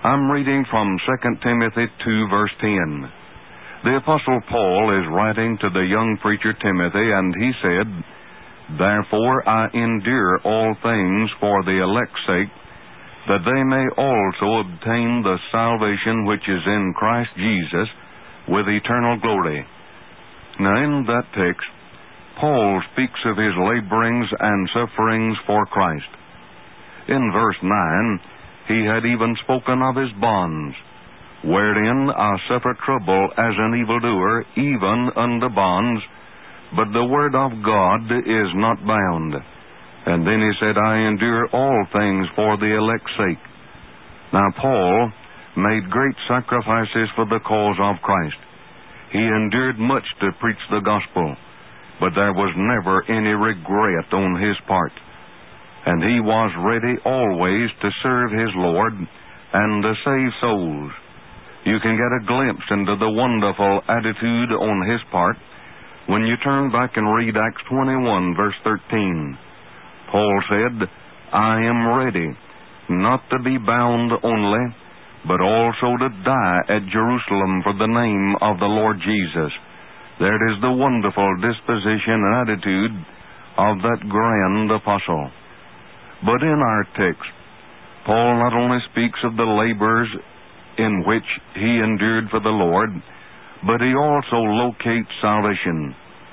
I'm reading from 2 Timothy 2, verse 10. The Apostle Paul is writing to the young preacher Timothy, and he said, "Therefore I endure all things for the elect's sake, that they may also obtain the salvation which is in Christ Jesus with eternal glory." Now in that text, Paul speaks of his laborings and sufferings for Christ. In verse 9, he had even spoken of his bonds, "Wherein I suffer trouble as an evildoer, even unto bonds, but the word of God is not bound." And then he said, "I endure all things for the elect's sake." Now Paul made great sacrifices for the cause of Christ. He endured much to preach the gospel, but there was never any regret on his part. And he was ready always to serve his Lord and to save souls. You can get a glimpse into the wonderful attitude on his part when you turn back and read Acts 21, verse 13. Paul said, "I am ready, not to be bound only, but also to die at Jerusalem for the name of the Lord Jesus." There is the wonderful disposition and attitude of that grand apostle. But in our text, Paul not only speaks of the labors in which he endured for the Lord, but he also locates salvation.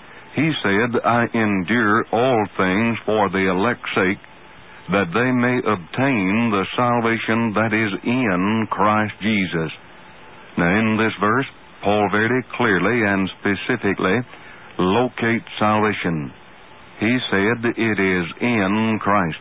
He said, "I endure all things for the elect's sake, that they may obtain the salvation that is in Christ Jesus." Now in this verse, Paul very clearly and specifically locates salvation. He said it is in Christ.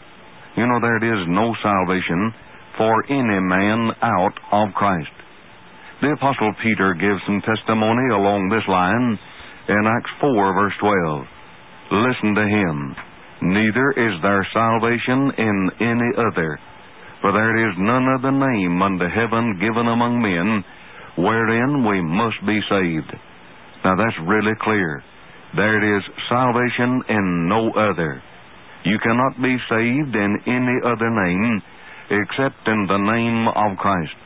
You know, there is no salvation for any man out of Christ. The Apostle Peter gives some testimony along this line in Acts 4, verse 12. Listen to him. "Neither is there salvation in any other, for there is none other name under heaven given among men wherein we must be saved." Now that's really clear. There is salvation in no other. You cannot be saved in any other name except in the name of Christ.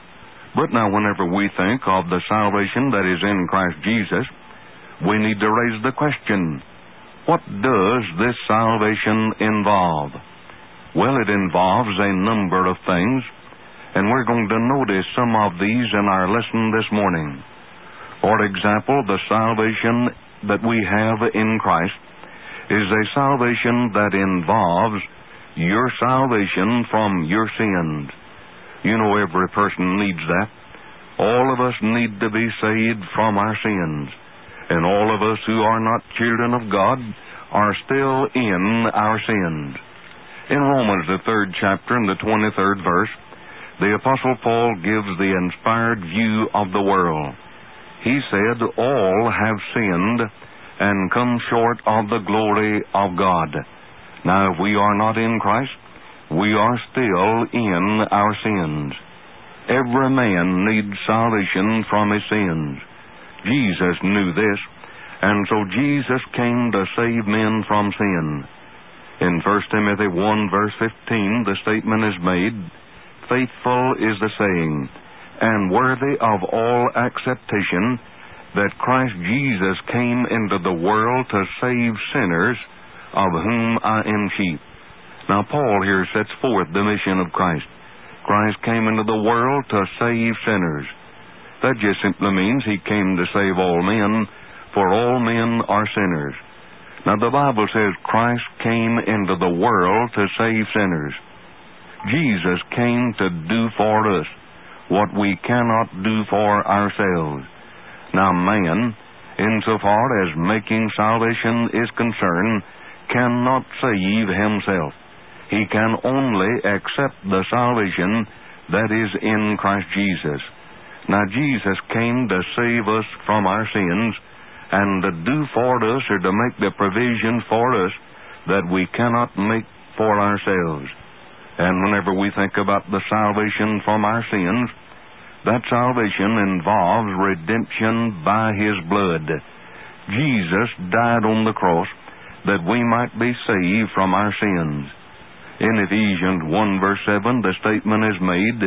But now whenever we think of the salvation that is in Christ Jesus, we need to raise the question, what does this salvation involve? Well, it involves a number of things, and we're going to notice some of these in our lesson this morning. For example, the salvation that we have in Christ is a salvation that involves your salvation from your sins. You know, every person needs that. All of us need to be saved from our sins. And all of us who are not children of God are still in our sins. In Romans, the 3rd chapter and the 23rd verse, the Apostle Paul gives the inspired view of the world. He said, "All have sinned and come short of the glory of God." Now, if we are not in Christ, we are still in our sins. Every man needs salvation from his sins. Jesus knew this, and so Jesus came to save men from sin. In 1 Timothy 1, verse 15, the statement is made, "Faithful is the saying, and worthy of all acceptation, that Christ Jesus came into the world to save sinners, of whom I am chief." Now Paul here sets forth the mission of Christ. Christ came into the world to save sinners. That just simply means he came to save all men, for all men are sinners. Now the Bible says Christ came into the world to save sinners. Jesus came to do for us what we cannot do for ourselves. Now man, insofar as making salvation is concerned, cannot save himself. He can only accept the salvation that is in Christ Jesus. Now Jesus came to save us from our sins and to do for us, or to make the provision for us that we cannot make for ourselves. And whenever we think about the salvation from our sins, that salvation involves redemption by his blood. Jesus died on the cross that we might be saved from our sins. In Ephesians 1, verse 7, the statement is made,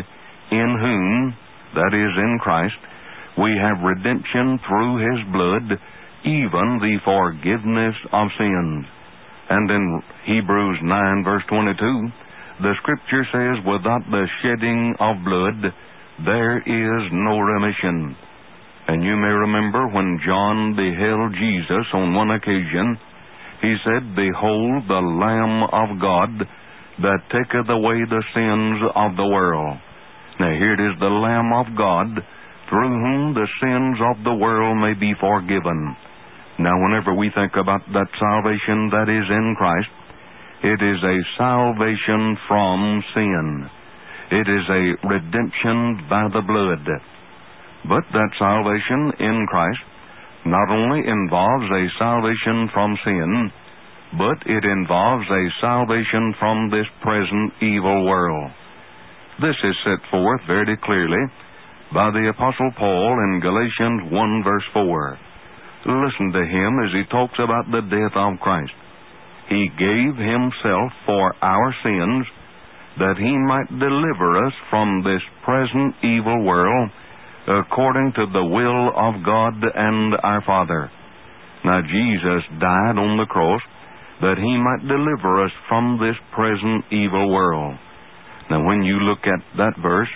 in whom, that is, in Christ, we have redemption through His blood, even the forgiveness of sins. And in Hebrews 9, verse 22, the Scripture says, without the shedding of blood, there is no remission. And you may remember when John beheld Jesus on one occasion, he said, Behold the Lamb of God that taketh away the sins of the world. Now here it is, the Lamb of God, through whom the sins of the world may be forgiven. Now whenever we think about that salvation that is in Christ, it is a salvation from sin. It is a redemption by the blood. But that salvation in Christ not only involves a salvation from sin, but it involves a salvation from this present evil world. This is set forth very clearly by the Apostle Paul in Galatians 1, verse 4. Listen to him as he talks about the death of Christ. He gave Himself for our sins, that He might deliver us from this present evil world, according to the will of God and our Father. Now Jesus died on the cross that He might deliver us from this present evil world. Now when you look at that verse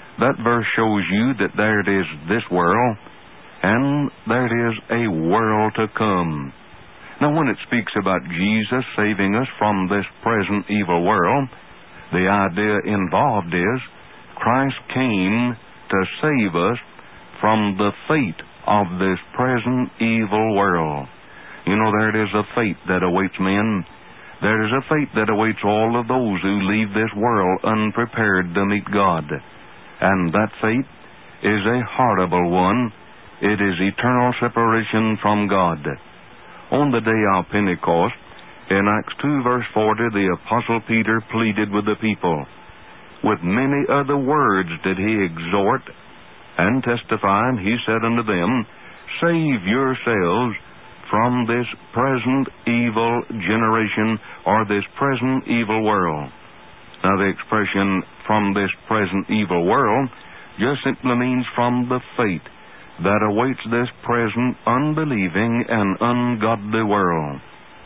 shows you that there it is, this world, and there it is, a world to come. Now when it speaks about Jesus saving us from this present evil world, the idea involved is Christ came to save us from the fate of this present evil world. You know, there it is, a fate that awaits men. There is a fate that awaits all of those who leave this world unprepared to meet God. And that fate is a horrible one. It is eternal separation from God. On the day of Pentecost, in Acts 2, verse 40, the Apostle Peter pleaded with the people. With many other words did he exhort and testify, and he said unto them, Save yourselves from this present evil generation, or this present evil world. Now the expression, from this present evil world, just simply means from the fate that awaits this present unbelieving and ungodly world.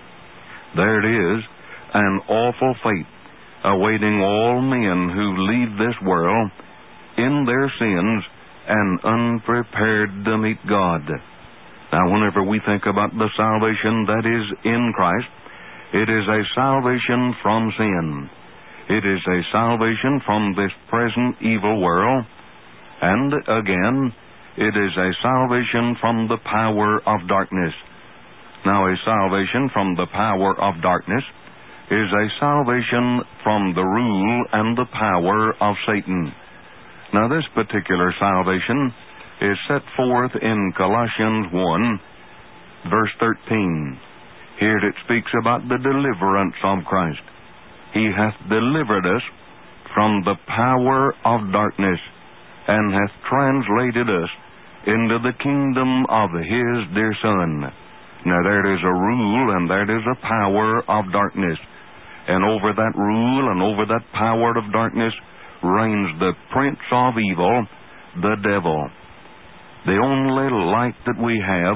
There it is, an awful fate awaiting all men who leave this world in their sins and unprepared to meet God. Now, whenever we think about the salvation that is in Christ, it is a salvation from sin. It is a salvation from this present evil world, and again, it is a salvation from the power of darkness. Now, a salvation from the power of darkness is a salvation from the rule and the power of Satan. Now, this particular salvation is set forth in Colossians 1, verse 13. Here it speaks about the deliverance of Christ. He hath delivered us from the power of darkness, and hath translated us into the kingdom of His dear Son. Now there is a rule and there is a power of darkness. And over that rule and over that power of darkness reigns the prince of evil, the devil. The only light that we have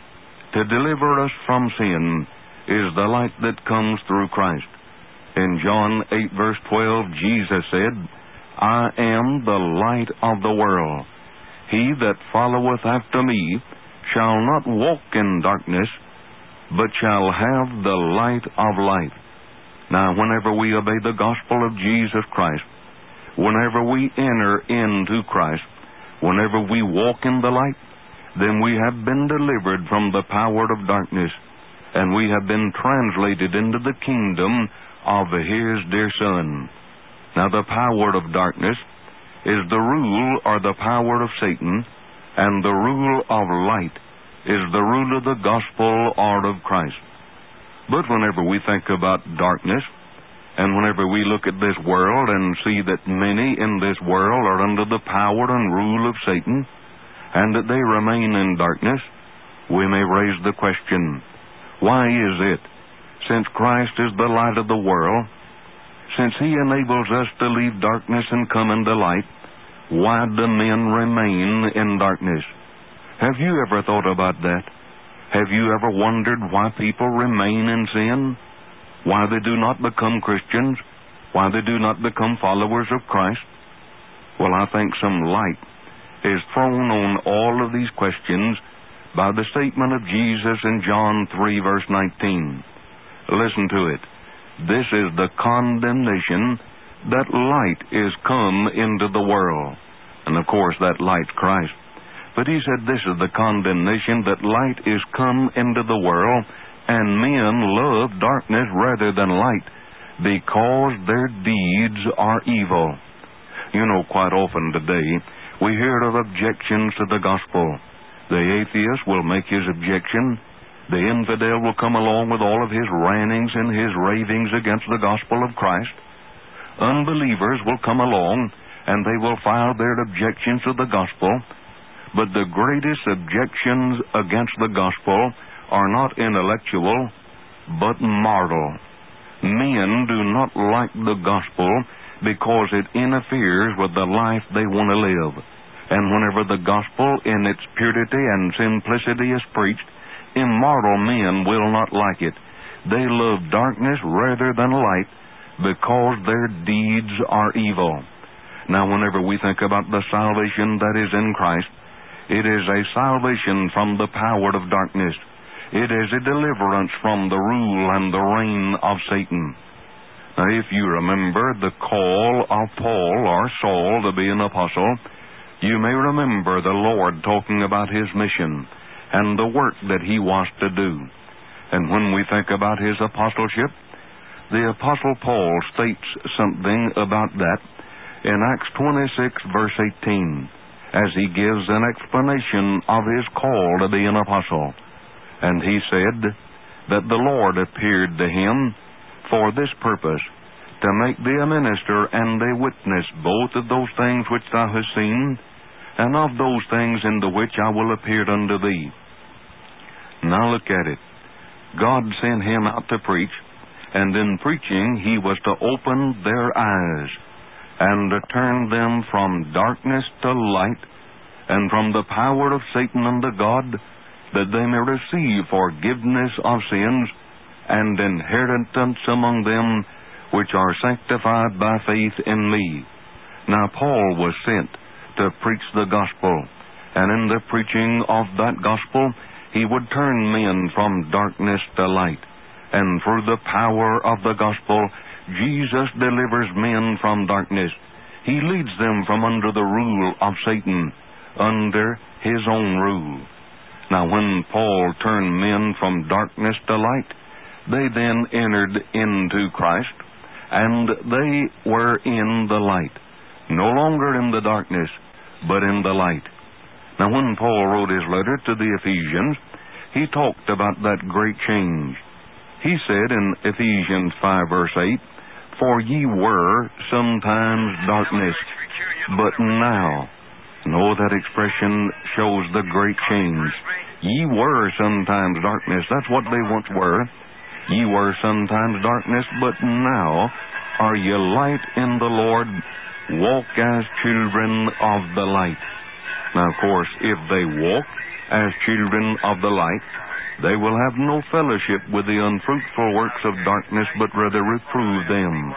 to deliver us from sin is the light that comes through Christ. In John 8, verse 12, Jesus said, I am the light of the world. He that followeth after me shall not walk in darkness, but shall have the light of life. Now, whenever we obey the gospel of Jesus Christ, whenever we enter into Christ, whenever we walk in the light, then we have been delivered from the power of darkness, and we have been translated into the kingdom of His dear Son. Now, the power of darkness is the rule or the power of Satan, and the rule of light is the rule of the gospel or of Christ. But whenever we think about darkness, and whenever we look at this world and see that many in this world are under the power and rule of Satan, and that they remain in darkness, we may raise the question, why is it, since Christ is the light of the world, since He enables us to leave darkness and come into light, Why do men remain in darkness? Have you ever thought about that? Have you ever wondered why people remain in sin? Why they do not become Christians? Why they do not become followers of Christ? Well, I think some light is thrown on all of these questions by the statement of Jesus in John 3, verse 19. Listen to it. This is the condemnation that light is come into the world. And of course, that light's Christ. But he said this is the condemnation that light is come into the world, and men love darkness rather than light, because their deeds are evil. You know, quite often today, we hear of objections to the gospel. The atheist will make his objection. The infidel will come along with all of his rantings and his ravings against the gospel of Christ. Unbelievers will come along, and they will file their objections to the gospel. But the greatest objections against the gospel are not intellectual, but mortal. Men do not like the gospel because it interferes with the life they want to live. And whenever the gospel in its purity and simplicity is preached, immoral men will not like it. They love darkness rather than light because their deeds are evil. Now, whenever we think about the salvation that is in Christ, it is a salvation from the power of darkness. It is a deliverance from the rule and the reign of Satan. Now, if you remember the call of Paul or Saul to be an apostle, you may remember the Lord talking about his mission and the work that he was to do. And when we think about his apostleship, the Apostle Paul states something about that in Acts 26, verse 18, as he gives an explanation of his call to be an apostle. And he said that the Lord appeared to him for this purpose, to make thee a minister and a witness both of those things which thou hast seen, and of those things in the which I will appear unto thee. Now look at it. God sent him out to preach, and in preaching he was to open their eyes, and to turn them from darkness to light, and from the power of Satan unto God, that they may receive forgiveness of sins, and inheritance among them which are sanctified by faith in me. Now Paul was sent to preach the gospel, and in the preaching of that gospel, he would turn men from darkness to light. And through the power of the gospel, Jesus delivers men from darkness. He leads them from under the rule of Satan, under his own rule. Now, when Paul turned men from darkness to light, they then entered into Christ, and they were in the light, no longer in the darkness, but in the light. Now, when Paul wrote his letter to the Ephesians, he talked about that great change. He said in Ephesians 5, verse 8, "For ye were sometimes darkness, but now..." No, that expression shows the great change. Ye were sometimes darkness. That's what they once were. Ye were sometimes darkness, but now are ye light in the Lord. Walk as children of the light. Now, of course, if they walk as children of the light, they will have no fellowship with the unfruitful works of darkness, but rather reprove them.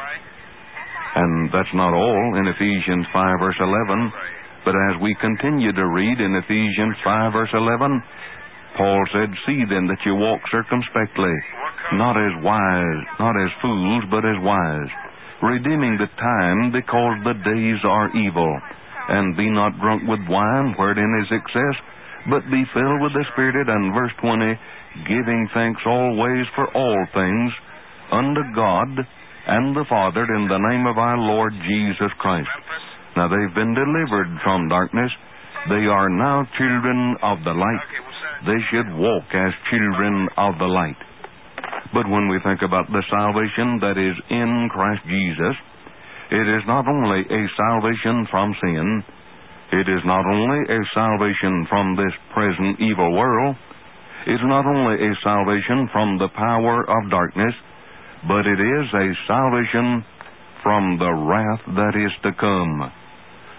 And that's not all in Ephesians 5, verse 11. But as we continue to read in Ephesians 5, verse 11, Paul said, "See then that you walk circumspectly, not as wise, not as fools, but as wise, redeeming the time, because the days are evil. And be not drunk with wine, wherein is excess, but be filled with the Spirit." And verse 20, "Giving thanks always for all things unto God and the Father in the name of our Lord Jesus Christ." Now they've been delivered from darkness. They are now children of the light. They should walk as children of the light. But when we think about the salvation that is in Christ Jesus, it is not only a salvation from sin, it is not only a salvation from this present evil world, it is not only a salvation from the power of darkness, but it is a salvation from the wrath that is to come.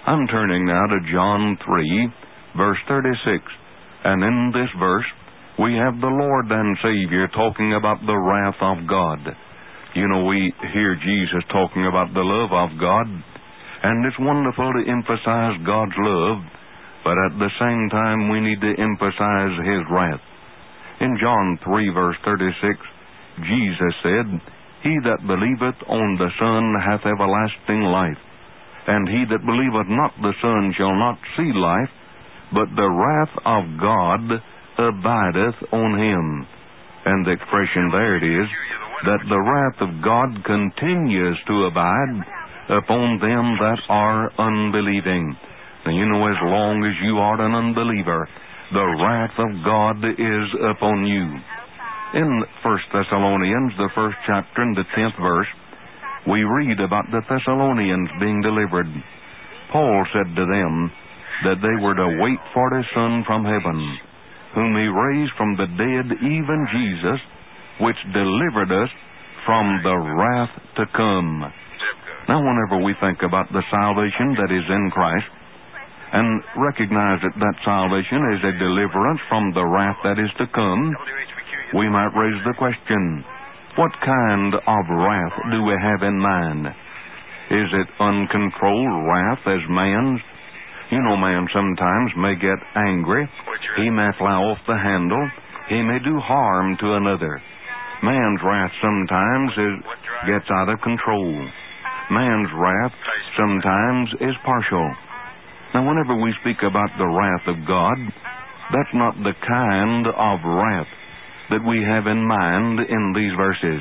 I'm turning now to John 3, verse 36. And in this verse, we have the Lord and Savior talking about the wrath of God. You know, we hear Jesus talking about the love of God, and it's wonderful to emphasize God's love, but at the same time we need to emphasize His wrath. In John 3, verse 36, Jesus said, He that believeth on the Son hath everlasting life, and he that believeth not the Son shall not see life, but the wrath of God abideth on him. And the expression there it is, that the wrath of God continues to abide upon them that are unbelieving. Now, you know, as long as you are an unbeliever, the wrath of God is upon you. In 1 Thessalonians, the 1st chapter and the 10th verse, we read about the Thessalonians being delivered. Paul said to them that they were to wait for the Son from heaven, whom He raised from the dead, even Jesus, which delivered us from the wrath to come. Now, whenever we think about the salvation that is in Christ, and recognize that that salvation is a deliverance from the wrath that is to come, we might raise the question, what kind of wrath do we have in mind? Is it uncontrolled wrath as man's? You know, man sometimes may get angry. He may fly off the handle. He may do harm to another. Man's wrath sometimes gets out of control. Man's wrath sometimes is partial. Now, whenever we speak about the wrath of God, that's not the kind of wrath that we have in mind in these verses.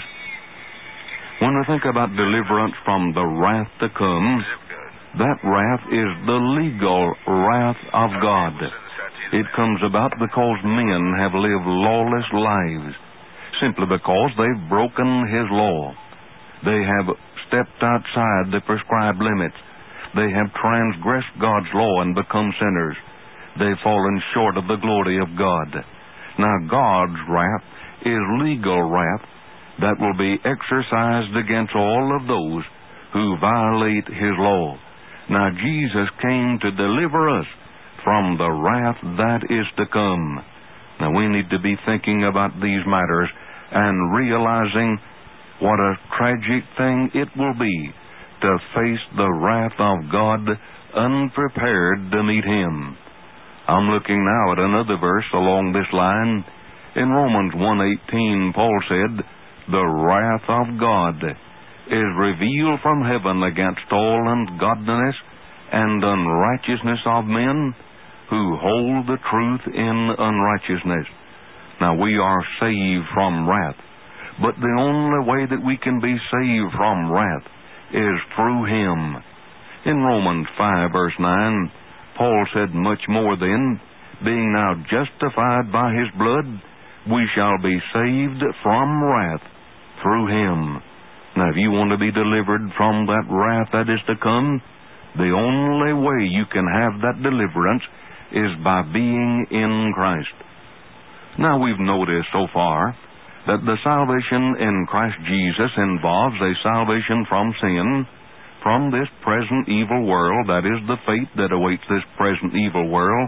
When we think about deliverance from the wrath to come, that wrath is the legal wrath of God. It comes about because men have lived lawless lives, simply because they've broken His law. They have stepped outside the prescribed limits. They have transgressed God's law and become sinners. They've fallen short of the glory of God. Now, God's wrath is legal wrath that will be exercised against all of those who violate His law. Now, Jesus came to deliver us from the wrath that is to come. Now, we need to be thinking about these matters and realizing what a tragic thing it will be to face the wrath of God unprepared to meet Him. I'm looking now at another verse along this line. In Romans 1:18, Paul said, the wrath of God is revealed from heaven against all ungodliness and unrighteousness of men who hold the truth in unrighteousness. Now, we are saved from wrath, but the only way that we can be saved from wrath is through Him. In Romans 5, verse 9, Paul said, much more then, being now justified by His blood, we shall be saved from wrath through Him. Now, if you want to be delivered from that wrath that is to come, the only way you can have that deliverance is by being in Christ. Now, we've noticed so far that the salvation in Christ Jesus involves a salvation from sin, from this present evil world, that is the fate that awaits this present evil world,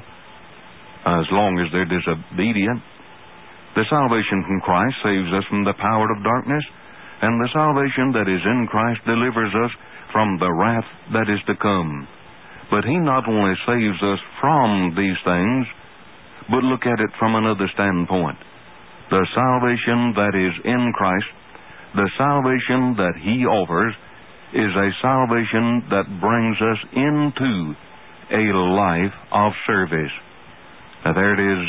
as long as they're disobedient. The salvation from Christ saves us from the power of darkness, and the salvation that is in Christ delivers us from the wrath that is to come. But He not only saves us from these things, but look at it from another standpoint. The salvation that is in Christ, the salvation that He offers, is a salvation that brings us into a life of service. Now, there it is,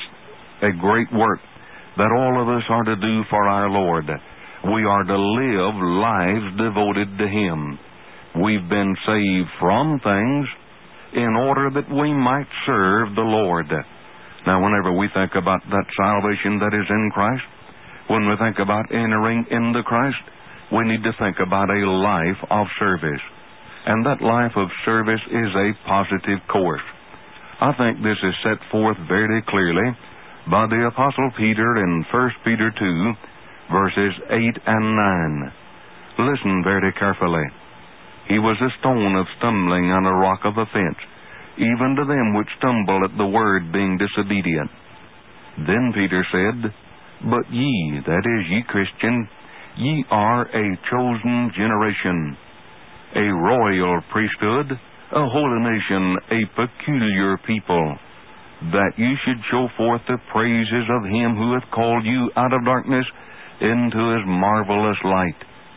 a great work that all of us are to do for our Lord. We are to live lives devoted to Him. We've been saved from things in order that we might serve the Lord. Now, whenever we think about that salvation that is in Christ, when we think about entering into Christ, we need to think about a life of service. And that life of service is a positive course. I think this is set forth very clearly by the Apostle Peter in 1 Peter 2, verses 8 and 9. Listen very carefully. He was a stone of stumbling and a rock of offense, even to them which stumble at the word, being disobedient. Then Peter said, But ye, that is, ye Christian, ye are a chosen generation, a royal priesthood, a holy nation, a peculiar people, that ye should show forth the praises of him who hath called you out of darkness into his marvelous light.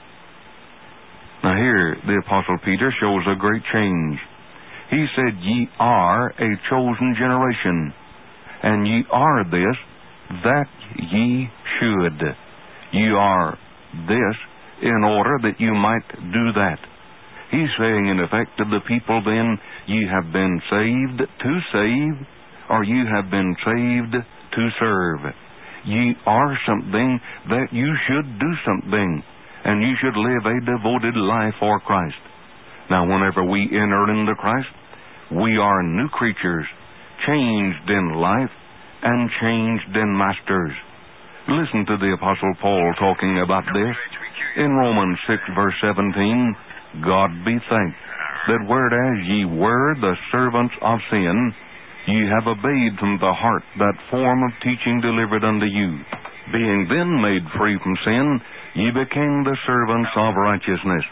Now here the Apostle Peter shows a great change. He said, Ye are a chosen generation, and ye are this, that ye should. Ye are this in order that you might do that. He's saying, in effect, to the people then, ye have been saved to save, or you have been saved to serve. Ye are something that you should do something, and you should live a devoted life for Christ. Now, whenever we enter into Christ, we are new creatures, changed in life and changed in masters. Listen to the Apostle Paul talking about this. In Romans 6, verse 17, God be thanked, that whereas ye were the servants of sin, ye have obeyed from the heart that form of teaching delivered unto you. Being then made free from sin, ye became the servants of righteousness.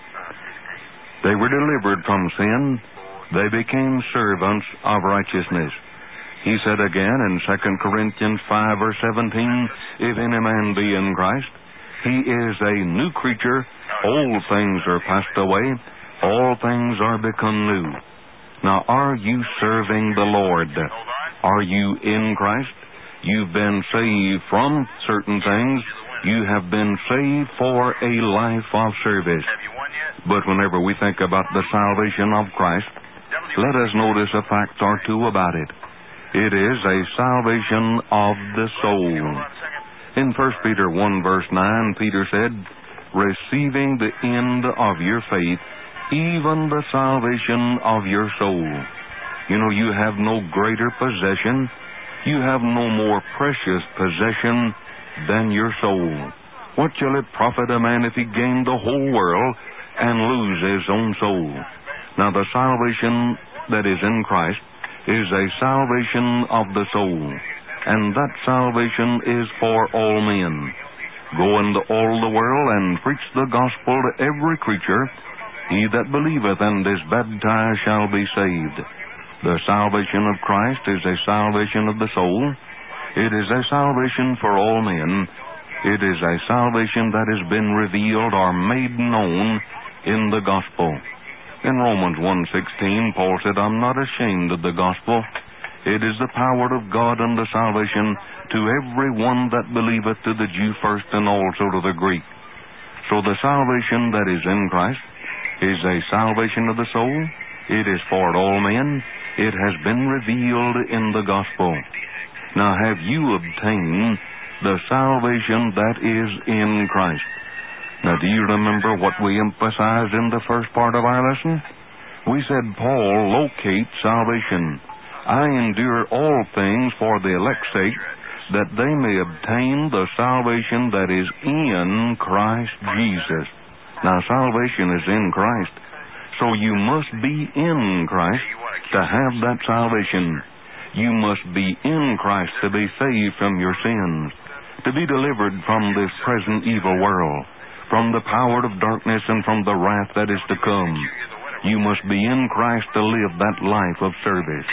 They were delivered from sin. They became servants of righteousness. He said again in 2 Corinthians 5, verse 17, If any man be in Christ, he is a new creature. Old things are passed away. All things are become new. Now, are you serving the Lord? Are you in Christ? You've been saved from certain things. You have been saved for a life of service. But whenever we think about the salvation of Christ, let us notice a fact or two about it. It is a salvation of the soul. In 1 Peter 1, verse 9, Peter said, Receiving the end of your faith, even the salvation of your soul. You know, you have no greater possession. You have no more precious possession than your soul. What shall it profit a man if he gain the whole world and lose his own soul? Now, the salvation that is in Christ is a salvation of the soul, and that salvation is for all men. Go into all the world and preach the gospel to every creature. He that believeth and is baptized shall be saved. The salvation of Christ is a salvation of the soul. It is a salvation for all men. It is a salvation that has been revealed or made known in the gospel. In Romans 1:16, Paul said, I'm not ashamed of the gospel. It is the power of God unto salvation to every one that believeth, to the Jew first and also to the Greek. So the salvation that is in Christ is a salvation of the soul. It is for all men. It has been revealed in the gospel. Now, have you obtained the salvation that is in Christ? Now, do you remember what we emphasized in the first part of our lesson? We said Paul locates salvation. I endure all things for the elect's sake, that they may obtain the salvation that is in Christ Jesus. Now, salvation is in Christ, so you must be in Christ to have that salvation. You must be in Christ to be saved from your sins, to be delivered from this present evil world, from the power of darkness and from the wrath that is to come. You must be in Christ to live that life of service.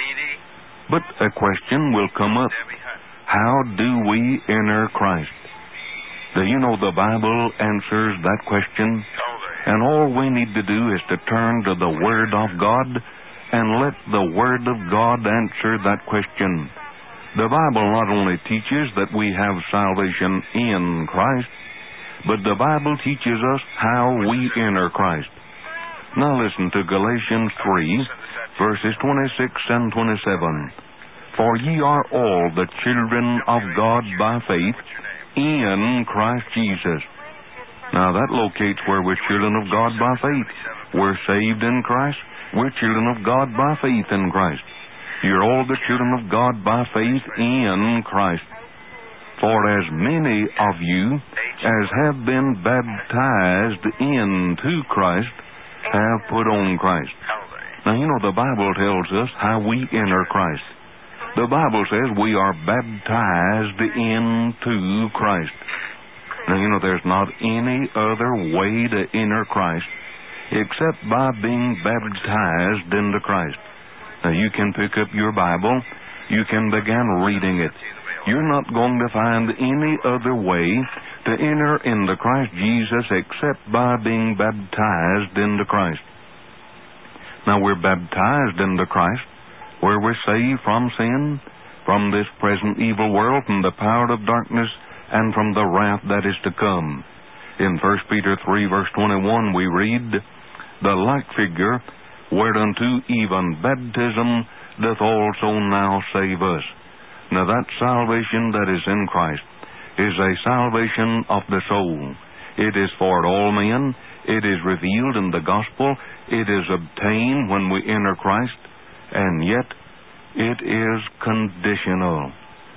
But a question will come up. How do we enter Christ? Do you know the Bible answers that question? And all we need to do is to turn to the Word of God and let the Word of God answer that question. The Bible not only teaches that we have salvation in Christ, but the Bible teaches us how we enter Christ. Now listen to Galatians 3, verses 26 and 27. For ye are all the children of God by faith in Christ Jesus. Now that locates where we're children of God by faith. We're saved in Christ. We're children of God by faith in Christ. You're all the children of God by faith in Christ. For as many of you as have been baptized into Christ have put on Christ. Now, you know, the Bible tells us how we enter Christ. The Bible says we are baptized into Christ. Now, you know, there's not any other way to enter Christ except by being baptized into Christ. Now, you can pick up your Bible. You can begin reading it. You're not going to find any other way to enter into Christ Jesus except by being baptized into Christ. Now, we're baptized into Christ, where we're saved from sin, from this present evil world, from the power of darkness, and from the wrath that is to come. In 1 Peter 3, verse 21, we read, "The like figure, whereunto even baptism doth also now save us." Now, that salvation that is in Christ is a salvation of the soul. It is for all men. It is revealed in the gospel. It is obtained when we enter Christ. And yet, it is conditional.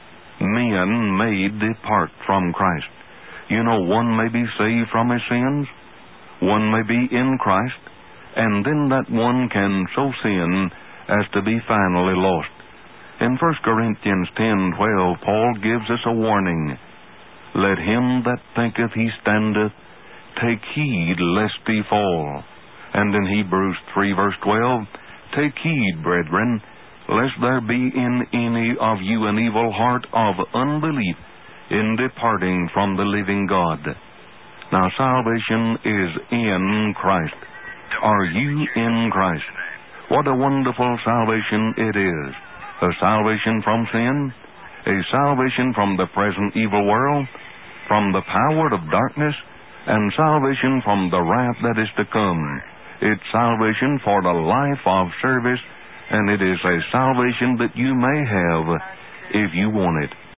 Men may depart from Christ. You know, one may be saved from his sins. One may be in Christ. And then that one can so sin as to be finally lost. In 1 Corinthians 10:12, Paul gives us a warning. "Let him that thinketh he standeth take heed lest he fall." And in Hebrews 3, verse 12, "Take heed, brethren, lest there be in any of you an evil heart of unbelief in departing from the living God." Now, salvation is in Christ. Are you in Christ? What a wonderful salvation it is. A salvation from sin, a salvation from the present evil world, from the power of darkness, and salvation from the wrath that is to come. It's salvation for the life of service, and it is a salvation that you may have if you want it.